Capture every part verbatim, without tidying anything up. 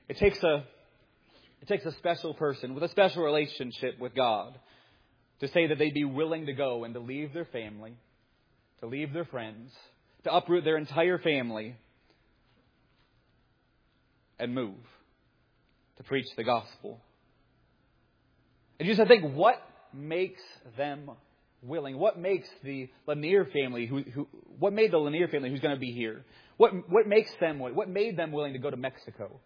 It takes a it takes a special person with a special relationship with God to say that they'd be willing to go and to leave their family, to leave their friends, to uproot their entire family and move to preach the gospel. And you just think, what makes them willing? What makes the Lanier family, who, who, what made the Lanier family who's going to be here? What, what makes them, what made them willing to go to Mexico?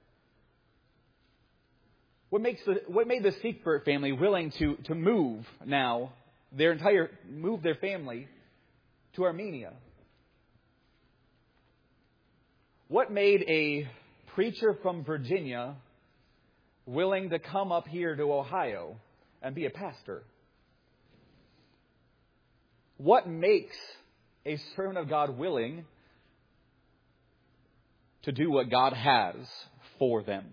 What makes the, what made the Siegfried family willing to, to move now, their entire, move their family to Armenia? What made a preacher from Virginia willing to come up here to Ohio and be a pastor? What makes a servant of God willing to do what God has for them?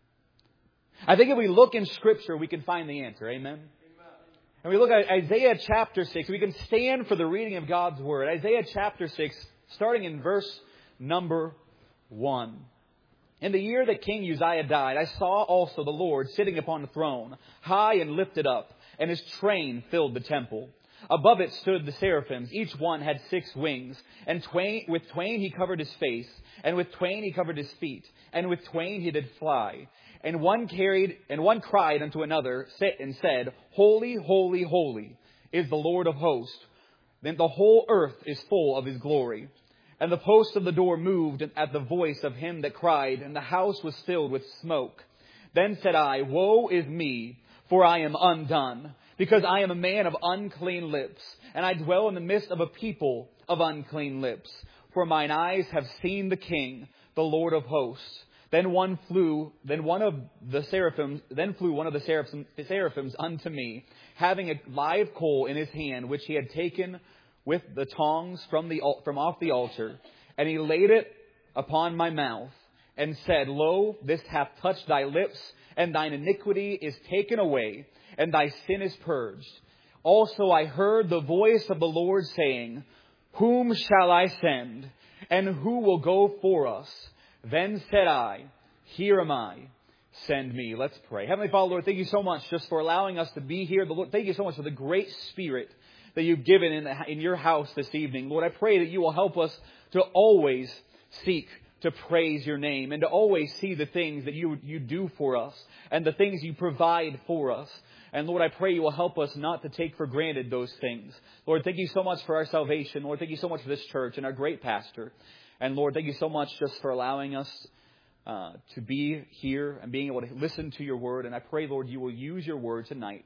I think if we look in Scripture, we can find the answer. Amen? Amen. And we look at Isaiah chapter six. We can stand for the reading of God's Word. Isaiah chapter six, starting in verse number one. In the year that King Uzziah died, I saw also the Lord sitting upon the throne, high and lifted up, and His train filled the temple. Above it stood the seraphims. Each one had six wings. And twain, with twain he covered his face, and with twain he covered his feet, and with twain he did fly. And one carried, and one cried unto another, and said, Holy, holy, holy is the Lord of hosts. Then the whole earth is full of His glory. And the posts of the door moved at the voice of him that cried, and the house was filled with smoke. Then said I, Woe is me, for I am undone, because I am a man of unclean lips, and I dwell in the midst of a people of unclean lips. For mine eyes have seen the King, the Lord of hosts. Then one flew, then one of the seraphims, then flew one of the seraphims, seraphims unto me, having a live coal in his hand, which he had taken with the tongs from the from off the altar, and he laid it upon my mouth, and said, Lo, this hath touched thy lips, and thine iniquity is taken away, and thy sin is purged. Also I heard the voice of the Lord saying, Whom shall I send, and who will go for us? Then said I, Here am I, send me. Let's pray. Heavenly Father, Lord, thank you so much just for allowing us to be here. Lord, thank you so much for the great Spirit that you've given in, the, in your house this evening. Lord, I pray that you will help us to always seek to praise your name and to always see the things that you, you do for us and the things you provide for us. And Lord, I pray you will help us not to take for granted those things. Lord, thank you so much for our salvation. Lord, thank you so much for this church and our great pastor. And Lord, thank you so much just for allowing us uh, to be here and being able to listen to your word. And I pray, Lord, you will use your word tonight,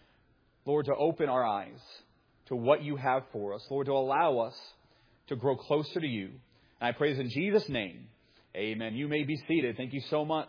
Lord, to open our eyes to what you have for us. Lord, to allow us to grow closer to you. And I praise in Jesus' name. Amen. You may be seated. Thank you so much.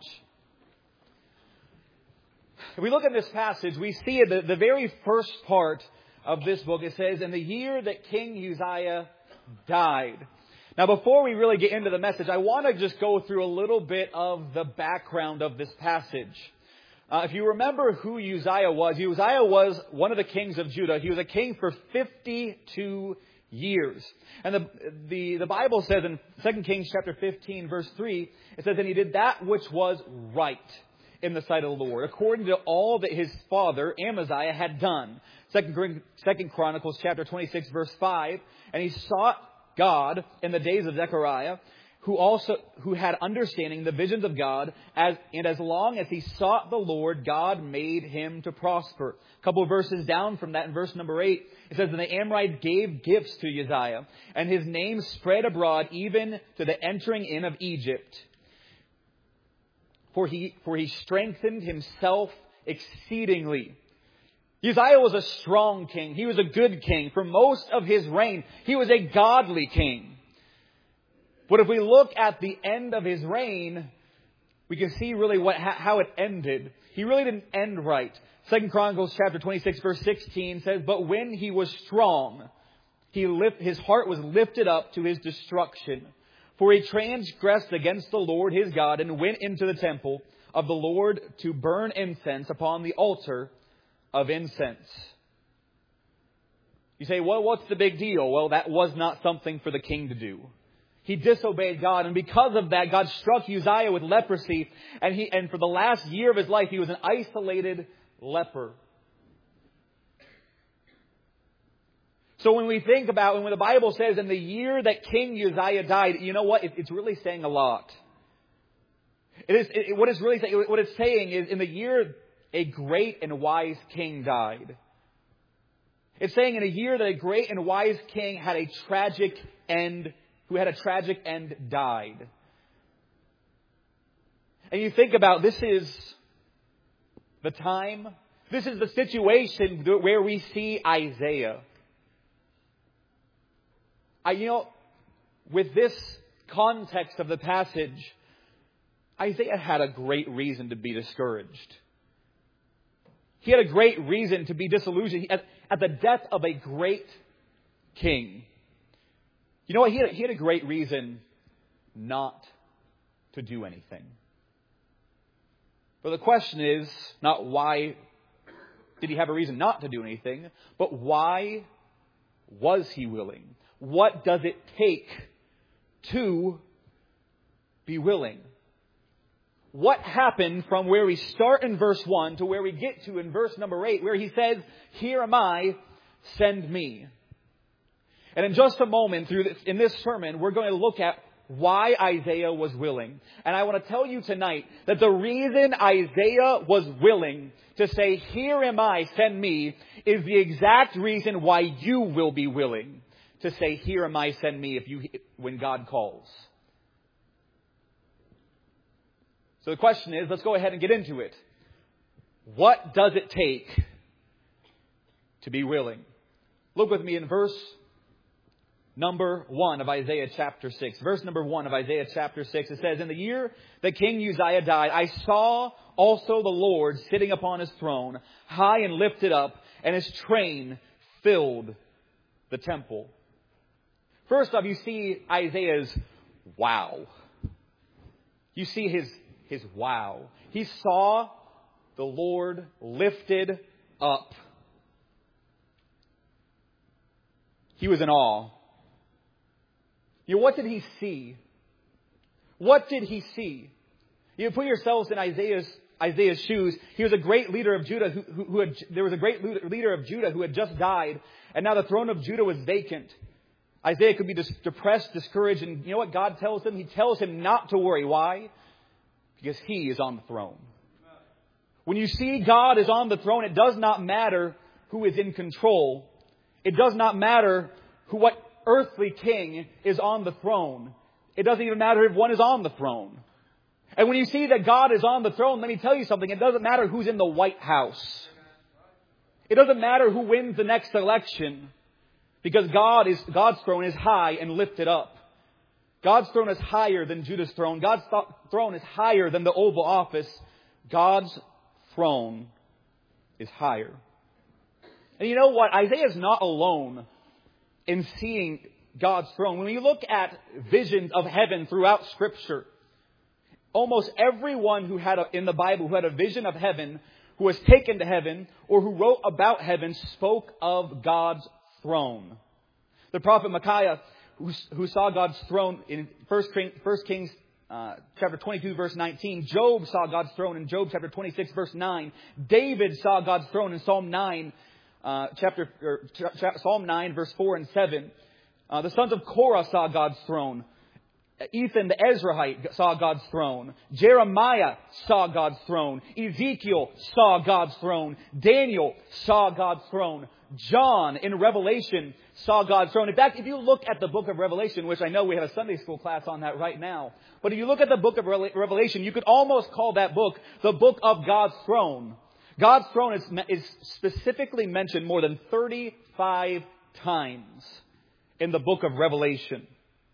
If we look at this passage, we see the, the very first part of this book. It says, in the year that King Uzziah died. Now, before we really get into the message, I want to just go through a little bit of the background of this passage. Uh, if you remember who Uzziah was, Uzziah was one of the kings of Judah. He was a king for fifty-two years. And the, the, the Bible says in Second Kings chapter fifteen, verse three, it says, and he did that which was right in the sight of the Lord, according to all that his father Amaziah had done. Second, Second Chronicles chapter twenty-six, verse five, and he sought God in the days of Zechariah, who also who had understanding the visions of God, as and as long as he sought the Lord, God made him to prosper. A couple of verses down from that, in verse number eight, it says, and the Amorites gave gifts to Uzziah, and his name spread abroad even to the entering in of Egypt. For he for he strengthened himself exceedingly. Uzziah was a strong king. He was a good king. For most of his reign, he was a godly king. But if we look at the end of his reign, we can see really what how it ended. He really didn't end right. Second Chronicles chapter twenty-six, verse sixteen says, but when he was strong, he lift, his heart was lifted up to his destruction. For he transgressed against the Lord his God and went into the temple of the Lord to burn incense upon the altar of incense. You say, well, what's the big deal? Well, that was not something for the king to do. He disobeyed God, and because of that, God struck Uzziah with leprosy, and he and for the last year of his life, he was an isolated leper. So when we think about, when the Bible says in the year that King Uzziah died, you know what? It, it's really saying a lot. It is it, what it's really saying. What it's saying is, in the year a great and wise king died. It's saying in a year that a great and wise king had a tragic end, who had a tragic end, died. And you think about, this is the time, this is the situation where we see Isaiah. I, you know, with this context of the passage, Isaiah had a great reason to be discouraged. He had a great reason to be disillusioned at, at the death of a great king. You know what? He had, he had a great reason not to do anything. But the question is not why did he have a reason not to do anything, but why was he willing? What does it take to be willing? What happened from where we start in verse one to where we get to in verse number eight, where he says, "Here am I, send me." And in just a moment, through this, in this sermon, we're going to look at why Isaiah was willing. And I want to tell you tonight that the reason Isaiah was willing to say, "Here am I, send me," is the exact reason why you will be willing to say, "Here am I, send me," if you, when God calls. So the question is, let's go ahead and get into it. What does it take to be willing? Look with me in verse number one of Isaiah chapter six. Verse number one of Isaiah chapter six. It says, "In the year that King Uzziah died, I saw also the Lord sitting upon his throne, high and lifted up, and his train filled the temple." First off, you see Isaiah's wow. You see his His wow. He saw the Lord lifted up. He was in awe. You know, what did he see? What did he see? You put yourselves in Isaiah's Isaiah's shoes. He was a great leader of Judah who, who, who had, there was a great leader of Judah who had just died, and now the throne of Judah was vacant. Isaiah could be dis- depressed, discouraged, and you know what God tells him? He tells him not to worry. Why? Because He is on the throne. When you see God is on the throne, it does not matter who is in control. It does not matter who, what earthly king is on the throne. It doesn't even matter if one is on the throne. And when you see that God is on the throne, let me tell you something. It doesn't matter who's in the White House. It doesn't matter who wins the next election. Because God is, God's throne is high and lifted up. God's throne is higher than Judah's throne. God's th- throne is higher than the Oval Office. God's throne is higher. And you know what? Isaiah is not alone in seeing God's throne. When you look at visions of heaven throughout Scripture, almost everyone who had a, in the Bible who had a vision of heaven, who was taken to heaven, or who wrote about heaven, spoke of God's throne. The prophet Micaiah, Who, who saw God's throne in First Kings uh, chapter twenty-two, verse nineteen. Job saw God's throne in Job chapter twenty-six, verse nine. David saw God's throne in Psalm nine, uh, chapter or, ch- Psalm nine, verse four and seven. Uh, the sons of Korah saw God's throne. Ethan the Ezrahite saw God's throne. Jeremiah saw God's throne. Ezekiel saw God's throne. Daniel saw God's throne. John in Revelation saw God's throne. In fact, if you look at the book of Revelation, which I know we have a Sunday school class on that right now, but if you look at the book of Revelation, you could almost call that book the book of God's throne. God's throne is, is specifically mentioned more than thirty-five times in the book of Revelation.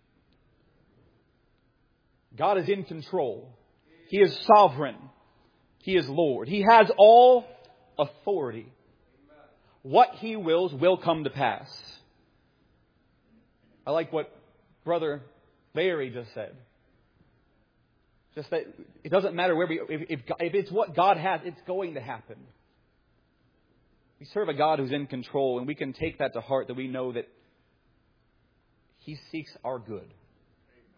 God is in control. He is sovereign. He is Lord. He has all authority. What He wills will come to pass. I like what Brother Larry just said. Just that it doesn't matter where we, if, if, if it's what God has, it's going to happen. We serve a God who's in control, and we can take that to heart, that we know that He seeks our good.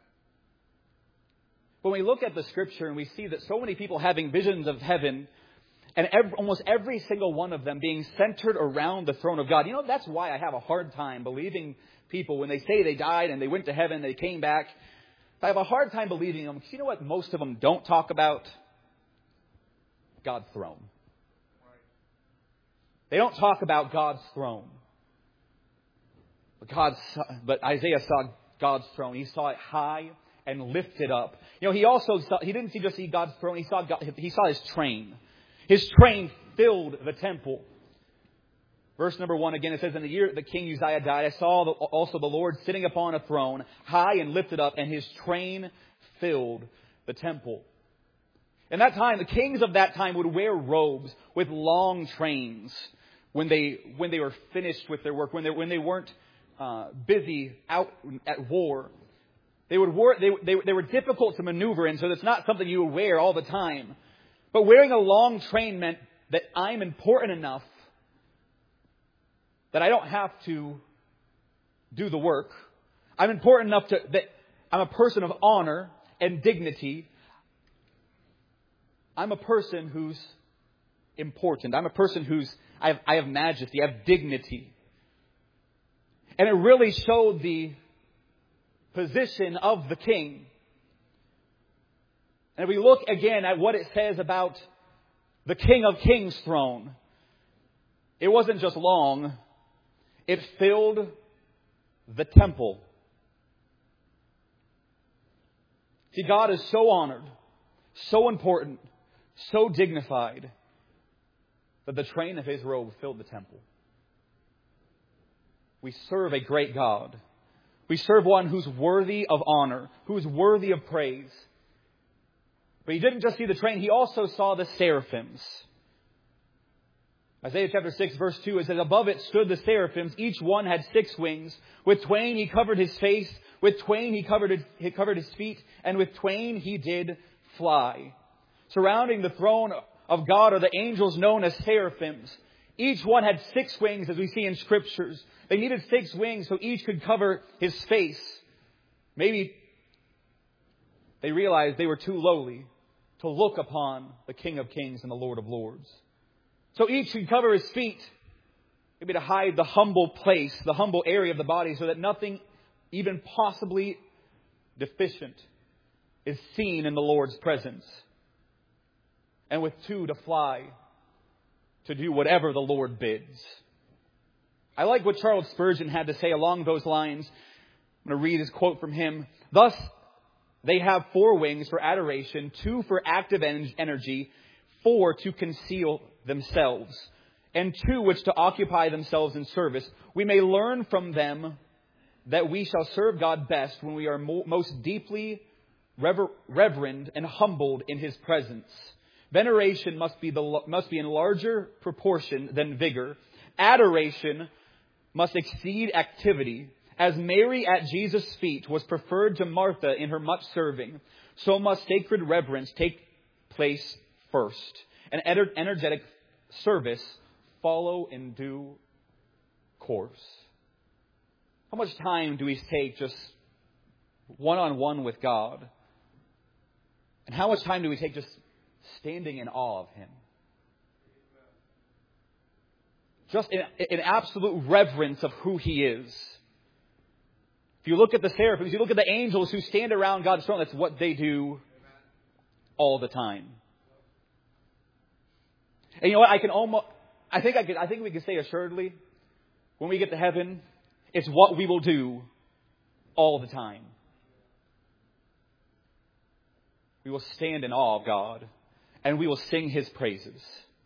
When we look at the Scripture and we see that so many people having visions of heaven, and every, almost every single one of them being centered around the throne of God. You know, that's why I have a hard time believing people when they say they died and they went to heaven, they came back. I have a hard time believing them. You know what most of them don't talk about? God's throne. They don't talk about God's throne. But, God, but Isaiah saw God's throne. He saw it high and lifted up. You know, he also saw, he didn't just see God's throne. He saw God, he saw His train. His train filled the temple. Verse number one, again, it says, in the year that King Uzziah died, I saw the, also the Lord sitting upon a throne, high and lifted up, and His train filled the temple. In that time, the kings of that time would wear robes with long trains when they when they were finished with their work, when they when they weren't uh, busy out at war. They would wear, they, they they were difficult to maneuver in, so that's not something you would wear all the time. But wearing a long train meant that I'm important enough that I don't have to do the work. I'm important enough to, that I'm a person of honor and dignity. I'm a person who's important. I'm a person who's, I have, I have majesty, I have dignity. And it really showed the position of the king. And if we look again at what it says about the King of Kings' throne, it wasn't just long. It filled the temple. See, God is so honored, so important, so dignified, that the train of His robe filled the temple. We serve a great God. We serve one who's worthy of honor, who's worthy of praise. But He didn't just see the train, He also saw the seraphims. Isaiah chapter six, verse two, it says, above it stood the seraphims. Each one had six wings. With twain He covered His face. With twain He covered his, he covered his feet. And with twain He did fly. Surrounding the throne of God are the angels known as seraphims. Each one had six wings, as we see in Scriptures. They needed six wings so each could cover his face. Maybe they realized they were too lowly to look upon the King of Kings and the Lord of Lords. So each could cover his feet, maybe to hide the humble place, the humble area of the body, so that nothing even possibly deficient is seen in the Lord's presence. And with two to fly, to do whatever the Lord bids. I like what Charles Spurgeon had to say along those lines. I'm going to read his quote from him. Thus, they have four wings for adoration, two for active energy, four to conceal themselves, and two which to occupy themselves in service. We may learn from them that we shall serve God best when we are mo- most deeply rever- reverend and humbled in His presence. Veneration must be the must be in larger proportion than vigor. Adoration must exceed activity. As Mary at Jesus' feet was preferred to Martha in her much serving, so must sacred reverence take place first. An energetic service follow in due course. How much time do we take just one-on-one with God? And how much time do we take just standing in awe of Him? Just in, in absolute reverence of who He is. If you look at the seraphims, you look at the angels who stand around God's throne, that's what they do all the time. And you know what? I can almost, I think I could, I think we can say assuredly, when we get to heaven, it's what we will do all the time. We will stand in awe of God, and we will sing His praises.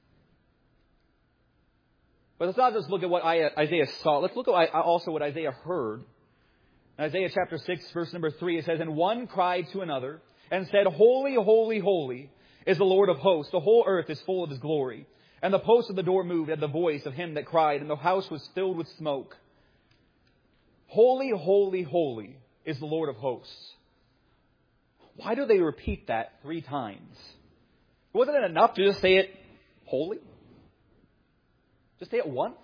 But let's not just look at what Isaiah saw. Let's look at also what Isaiah heard. In Isaiah chapter six, verse number three, it says, and one cried to another and said, holy, holy, holy is the Lord of hosts. The whole earth is full of His glory. And the posts of the door moved at the voice of him that cried, and the house was filled with smoke. Holy, holy, holy is the Lord of hosts. Why do they repeat that three times? Wasn't it enough to just say it holy? Just say it once?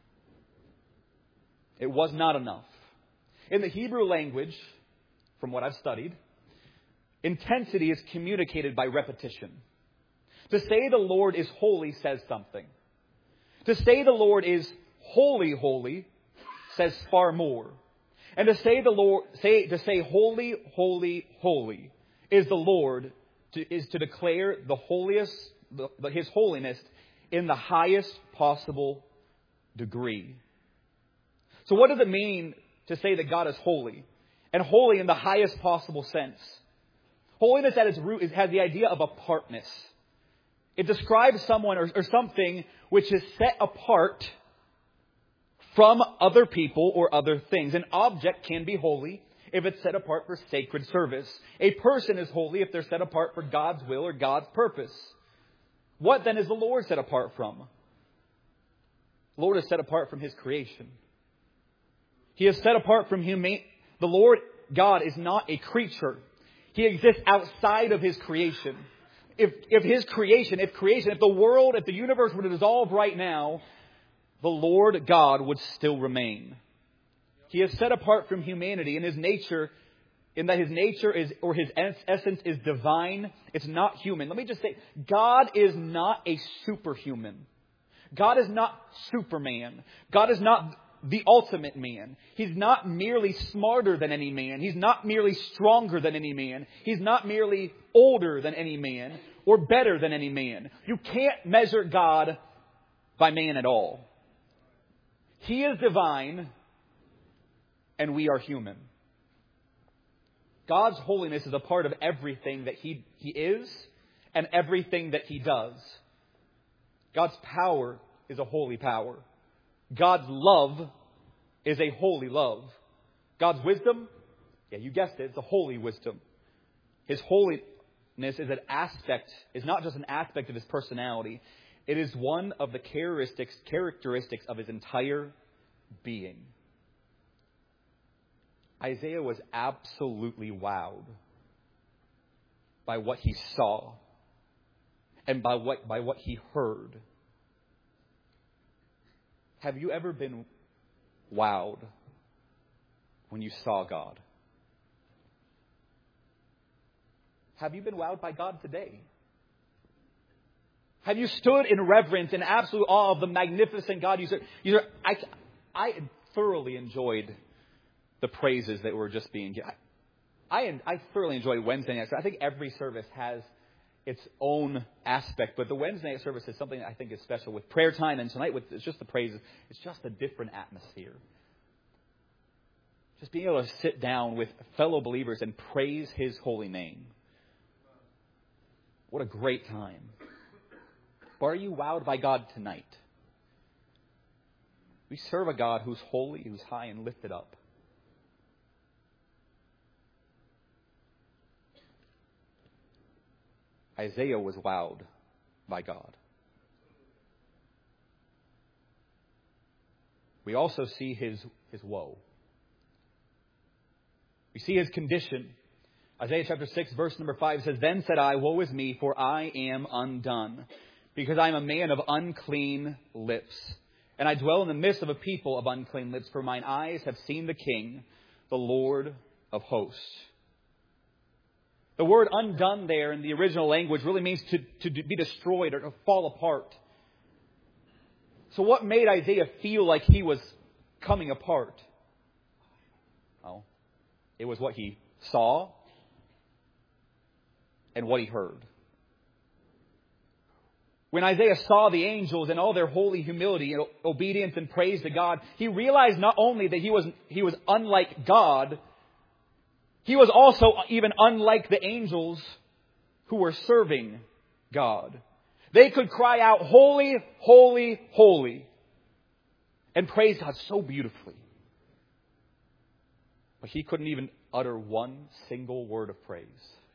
It was not enough. In the Hebrew language, from what I've studied, Intensity is communicated by repetition. To say the Lord is holy says something. To say the Lord is holy, holy says far more. And to say the Lord, say to say holy, holy, holy is the Lord to, is to declare the holiest, the, the, His holiness in the highest possible degree. So what does it mean to say that God is holy? And holy in the highest possible sense. Holiness at its root is, has the idea of apartness. It describes someone or, or something which is set apart from other people or other things. An object can be holy if it's set apart for sacred service. A person is holy if they're set apart for God's will or God's purpose. What then is the Lord set apart from? The Lord is set apart from His creation. He is set apart from human. The Lord God is not a creature. He exists outside of His creation. If, if His creation, if creation, if the world, if the universe were to dissolve right now, the Lord God would still remain. He is set apart from humanity in His nature, in that His nature is, or His essence is divine. It's not human. Let me just say, God is not a superhuman. God is not Superman. God is not the ultimate man. He's not merely smarter than any man. He's not merely stronger than any man. He's not merely older than any man or better than any man. You can't measure God by man at all. He is divine and we are human. God's holiness is a part of everything that He, he is and everything that He does. God's power is a holy power. God's love is a holy love. God's wisdom, yeah, you guessed it, it's a holy wisdom. His holiness is an aspect, is not just an aspect of His personality. It is one of the characteristics, characteristics of His entire being. Isaiah was absolutely wowed by what he saw and by what, by what he heard. Have you ever been wowed when you saw God? Have you been wowed by God today? Have you stood in reverence and absolute awe of the magnificent God you serve? You serve I, I thoroughly enjoyed the praises that were just being given. I, I thoroughly enjoyed Wednesday night. I think every service has its own aspect, but the Wednesday night service is something that I think is special with prayer time, and tonight with it's just the praises. It's just a different atmosphere. Just being able to sit down with fellow believers and praise His holy name. What a great time. But are you wowed by God tonight? We serve a God who's holy, who's high and lifted up. Isaiah was wowed by God. We also see his, his woe. We see his condition. Isaiah chapter six, verse number five says, "Then said I, woe is me, for I am undone, because I am a man of unclean lips. And I dwell in the midst of a people of unclean lips, for mine eyes have seen the King, the Lord of hosts." The word undone there in the original language really means to, to be destroyed or to fall apart. So what made Isaiah feel like he was coming apart? Oh, it was what he saw and what he heard. When Isaiah saw the angels and all their holy humility, obedience, and praise to God, he realized not only that he was, he was unlike God, he was also even unlike the angels who were serving God. They could cry out, "Holy, holy, holy," and praise God so beautifully. But he couldn't even utter one single word of praise.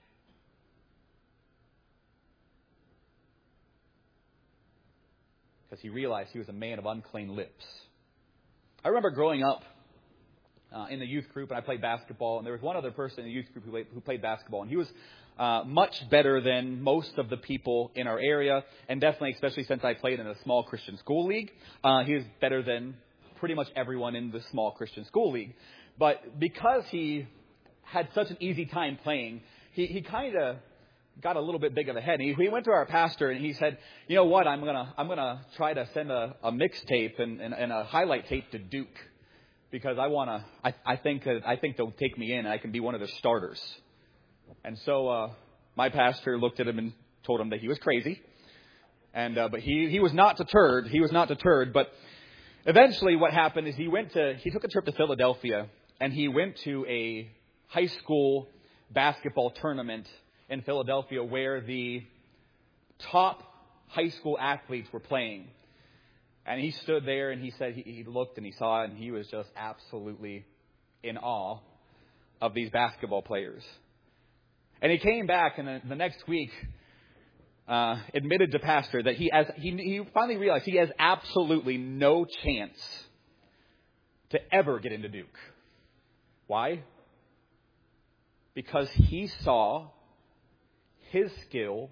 Because he realized he was a man of unclean lips. I remember growing up uh, in the youth group, and I played basketball, and there was one other person in the youth group who played, who played basketball, and he was uh, much better than most of the people in our area, and definitely, especially since I played in a small Christian school league, uh, he was better than pretty much everyone in the small Christian school league. But because he had such an easy time playing, he, he kind of got a little bit big of a head. He, he went to our pastor and he said, you know what, I'm going to I'm gonna try to send a, a mixtape and, and, and a highlight tape to Duke. Because I want to, I, I think uh, I think they'll take me in and I can be one of their starters. And so uh, my pastor looked at him and told him that he was crazy. And uh, but he, he was not deterred. He was not deterred. But eventually what happened is he went to, he took a trip to Philadelphia and he went to a high school basketball tournament in Philadelphia where the top high school athletes were playing. And he stood there and he said he, he looked and he saw it and he was just absolutely in awe of these basketball players. And he came back and the, the next week uh, admitted to pastor that he has he, he finally realized he has absolutely no chance to ever get into Duke. Why? Because he saw his skill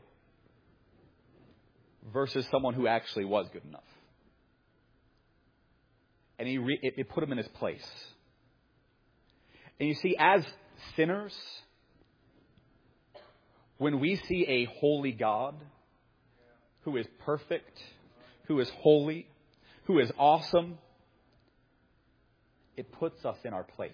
versus someone who actually was good enough. And he re- it, it put him in his place. And you see, as sinners, when we see a holy God who is perfect, who is holy, who is awesome, it puts us in our place.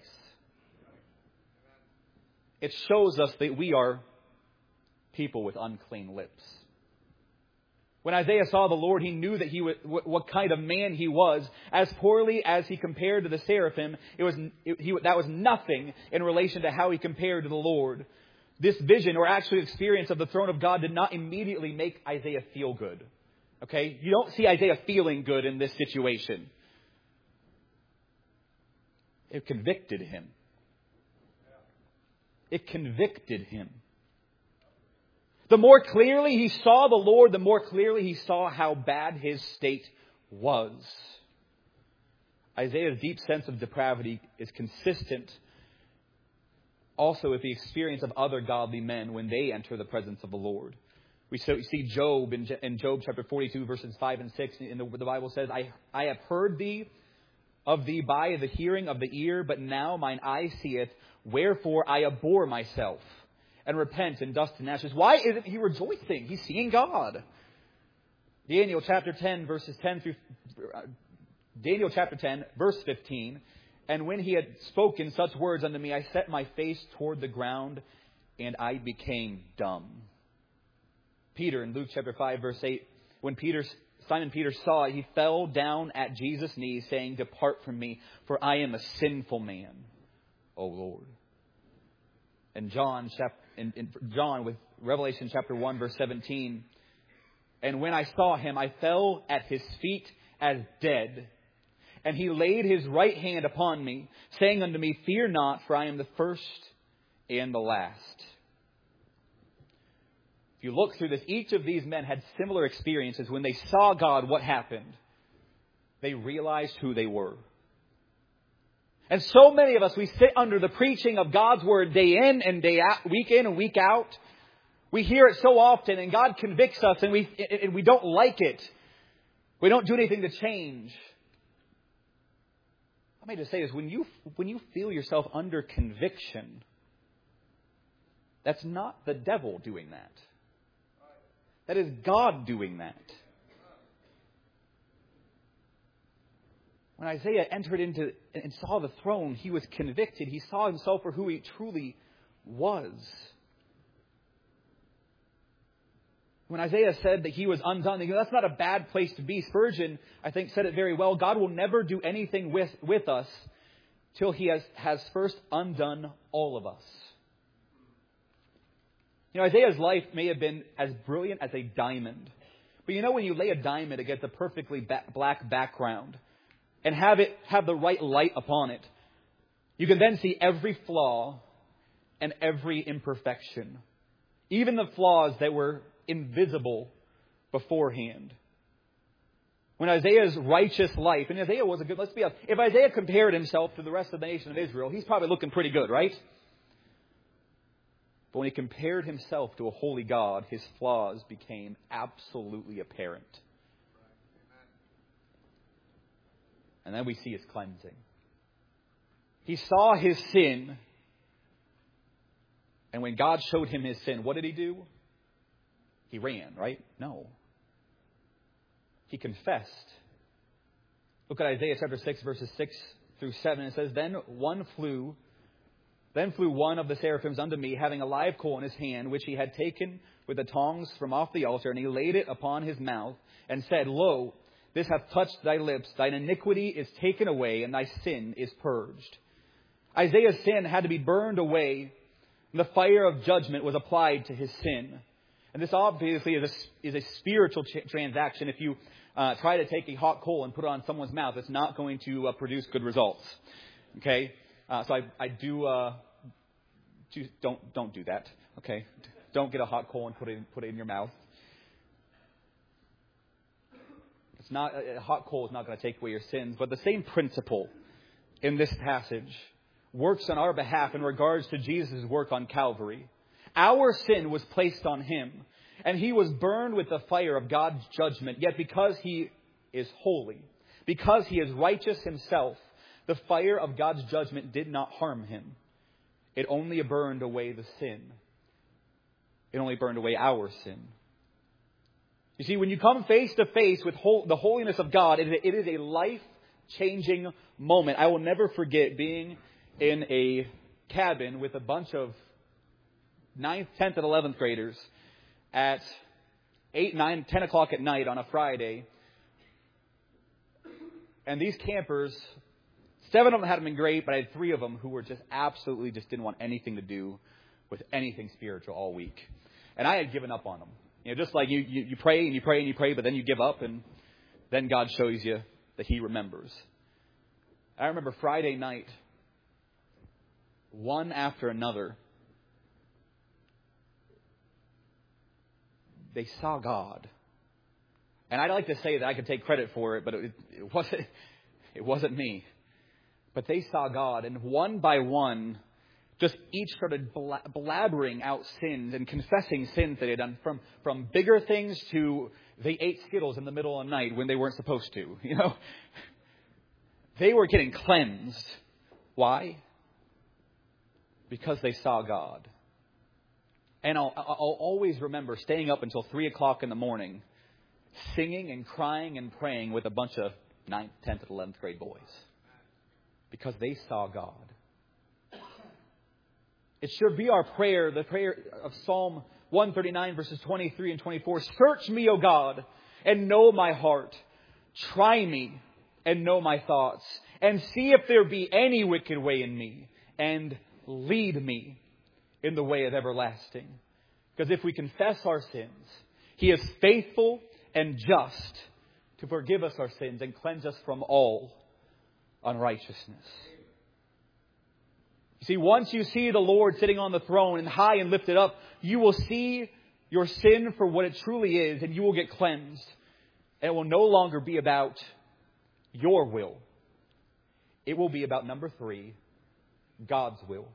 It shows us that we are people with unclean lips. When Isaiah saw the Lord, he knew that he was, what kind of man he was. As poorly as he compared to the seraphim, it was it, he, that was nothing in relation to how he compared to the Lord. This vision, or actual experience of the throne of God, did not immediately make Isaiah feel good. Okay? You don't see Isaiah feeling good in this situation. It convicted him. It convicted him. The more clearly he saw the Lord, the more clearly he saw how bad his state was. Isaiah's deep sense of depravity is consistent also with the experience of other godly men when they enter the presence of the Lord. We see Job in Job chapter forty-two, verses five and six. In the, the Bible says, I, I have heard thee of thee by the hearing of the ear, but now mine eye seeth, wherefore I abhor myself. And repent in dust and ashes. Why isn't he rejoicing? He's seeing God. Daniel chapter ten, verses ten through uh, Daniel chapter ten, verse fifteen. And when he had spoken such words unto me, I set my face toward the ground, and I became dumb. Peter in Luke chapter five, verse eight. When Peter, Simon Peter saw it, he fell down at Jesus' knees, saying, Depart from me, for I am a sinful man, O Lord. And John chapter In, in John with Revelation chapter one, verse seventeen. And when I saw him, I fell at his feet as dead. And he laid his right hand upon me, saying unto me, Fear not, for I am the first and the last. If you look through this, each of these men had similar experiences. When they saw God, what happened? They realized who they were. And so many of us, we sit under the preaching of God's Word day in and day out, week in and week out. We hear it so often and God convicts us and we and we don't like it. We don't do anything to change. Let me just say this. When you, when you feel yourself under conviction, that's not the devil doing that. That is God doing that. When Isaiah entered into and saw the throne, he was convicted. He saw himself for who he truly was. When Isaiah said that he was undone, you know, that's not a bad place to be. Spurgeon, I think, said it very well. God will never do anything with, with us till he has, has first undone all of us. You know, Isaiah's life may have been as brilliant as a diamond. But you know, when you lay a diamond against a perfectly ba- black background, and have it have the right light upon it, you can then see every flaw and every imperfection. Even the flaws that were invisible beforehand. When Isaiah's righteous life, and Isaiah was a good, let's be honest, if Isaiah compared himself to the rest of the nation of Israel, he's probably looking pretty good, right? But when he compared himself to a holy God, his flaws became absolutely apparent. And then we see his cleansing. He saw his sin And when God showed him his sin, what did he do? He ran, right? No. He confessed. Look at Isaiah chapter six, verses six through seven. It says, Then one flew, then flew one of the seraphims unto me, having a live coal in his hand, which he had taken with the tongs from off the altar, and he laid it upon his mouth, and said, Lo, this hath touched thy lips, thine iniquity is taken away, and thy sin is purged. Isaiah's sin had to be burned away, and the fire of judgment was applied to his sin. And this obviously is a, is a spiritual ch- transaction. If you uh, try to take a hot coal and put it on someone's mouth, it's not going to uh, produce good results. Okay? Uh, so I, I do, uh, do, don't, don't do that. Okay? Don't get a hot coal and put it, put it in your mouth. It's not, a hot coal is not going to take away your sins, but the same principle in this passage works on our behalf in regards to Jesus' work on Calvary. Our sin was placed on him, and he was burned with the fire of God's judgment. Yet because he is holy, because he is righteous himself, the fire of God's judgment did not harm him. It only burned away the sin. It only burned away our sin. You see, when you come face to face with the holiness of God, it is a life-changing moment. I will never forget being in a cabin with a bunch of ninth, tenth, and eleventh graders at eight, nine, ten o'clock at night on a Friday. And these campers, seven of them hadn't been great, but I had three of them who were just absolutely just didn't want anything to do with anything spiritual all week. And I had given up on them. You know, just like you, you, you pray and you pray and you pray, but then you give up, and then God shows you that he remembers. I remember Friday night, one after another, they saw God. And I'd like to say that I could take credit for it, but it, it wasn't it wasn't me. But they saw God, and one by one, just each started blabbering out sins and confessing sins they had done, from, from bigger things to they ate Skittles in the middle of the night when they weren't supposed to. You know, they were getting cleansed. Why? Because they saw God. And I'll, I'll always remember staying up until three o'clock in the morning, singing and crying and praying with a bunch of ninth, tenth, and eleventh grade boys. Because they saw God. It should be our prayer, the prayer of Psalm one thirty-nine, verses twenty-three and twenty-four. Search me, O God, and know my heart. Try me and know my thoughts. And see if there be any wicked way in me. And lead me in the way of everlasting. Because if we confess our sins, he is faithful and just to forgive us our sins and cleanse us from all unrighteousness. You see, once you see the Lord sitting on the throne and high and lifted up, you will see your sin for what it truly is, and you will get cleansed. And it will no longer be about your will. It will be about, number three, God's will.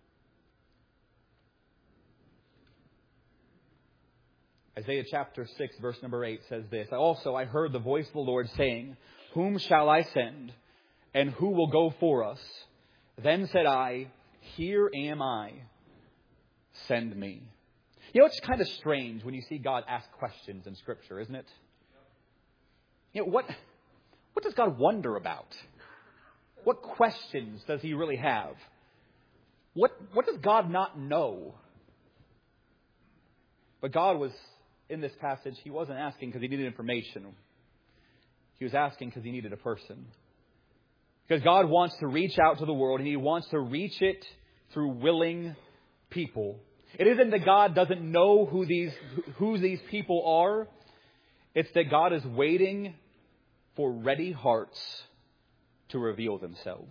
Isaiah chapter six, verse number eight says this. Also, I heard the voice of the Lord saying, Whom shall I send? And who will go for us? Then said I, Here am I. Send me. You know, it's kind of strange when you see God ask questions in Scripture, isn't it? You know, what, what does God wonder about? What questions does he really have? What, what does God not know? But God was, in this passage, he wasn't asking because he needed information. He was asking because he needed a person. Because God wants to reach out to the world, and he wants to reach it through willing people. It isn't that God doesn't know who these, who these people are. It's that God is waiting for ready hearts to reveal themselves.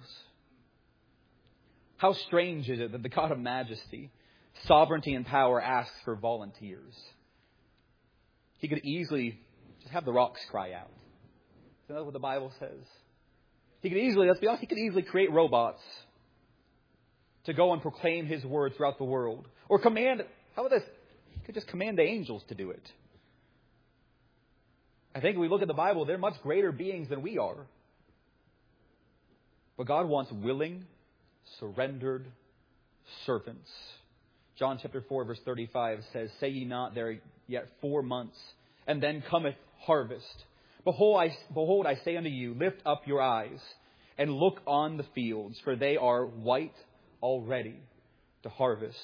How strange is it that the God of majesty, sovereignty, and power asks for volunteers? He could easily just have the rocks cry out. Isn't that what the Bible says? He could easily, let's be honest, he could easily create robots to go and proclaim his word throughout the world. Or command, how about this? He could just command the angels to do it. I think if we look at the Bible, they're much greater beings than we are. But God wants willing, surrendered servants John chapter four, verse thirty-five says, Say ye not, there are yet four months, and then cometh harvest. Behold I, behold, I say unto you, lift up your eyes, and look on the fields, for they are white already to harvest.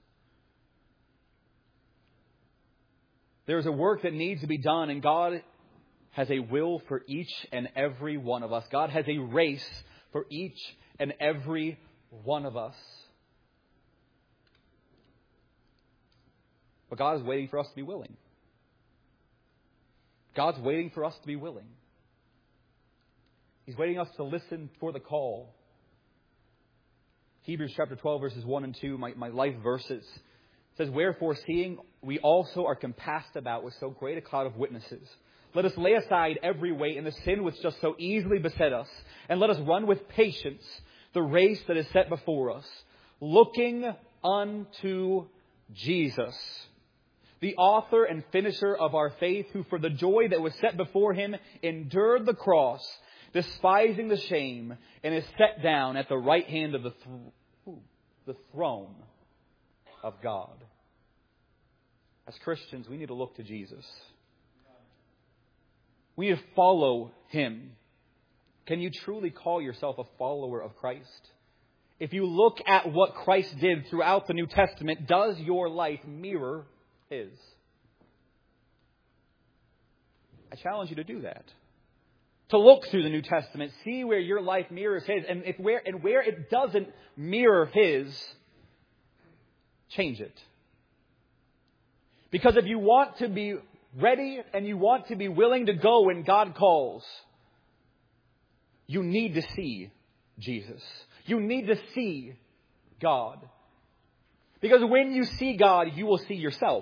There is a work that needs to be done, and God has a will for each and every one of us. God has a race for each and every one of us. But God is waiting for us to be willing. God's waiting for us to be willing. He's waiting us to listen for the call. Hebrews chapter twelve, verses one and two, my, my life verses. It says, Wherefore, seeing we also are compassed about with so great a cloud of witnesses, let us lay aside every weight and the sin which does so easily beset us, and let us run with patience the race that is set before us, looking unto Jesus, the author and finisher of our faith, who for the joy that was set before him endured the cross, despising the shame, and is set down at the right hand of the, th- the throne of God. As Christians, we need to look to Jesus. We need to follow Him. Can you truly call yourself a follower of Christ? If you look at what Christ did throughout the New Testament, does your life mirror His? I challenge you to do that. To look through the New Testament, see where your life mirrors His, and if where and where it doesn't mirror His, change it. Because if you want to be ready and you want to be willing to go when God calls, you need to see Jesus. You need to see God. Because when you see God, you will see yourself.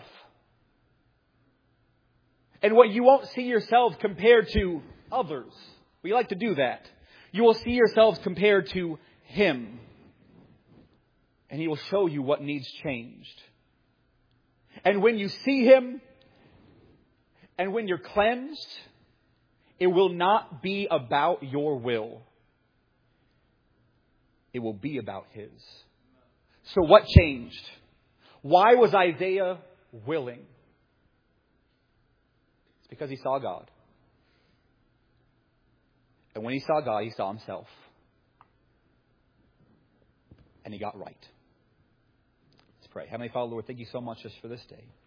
And what you won't see yourself compared to others. We like to do that. You will see yourselves compared to Him. And He will show you what needs changed. And when you see Him, and when you're cleansed, it will not be about your will. It will be about His. So what changed? Why was Isaiah willing? It's because he saw God. And when he saw God, he saw himself. And he got right. Let's pray. Heavenly Father, Lord, thank you so much just for this day.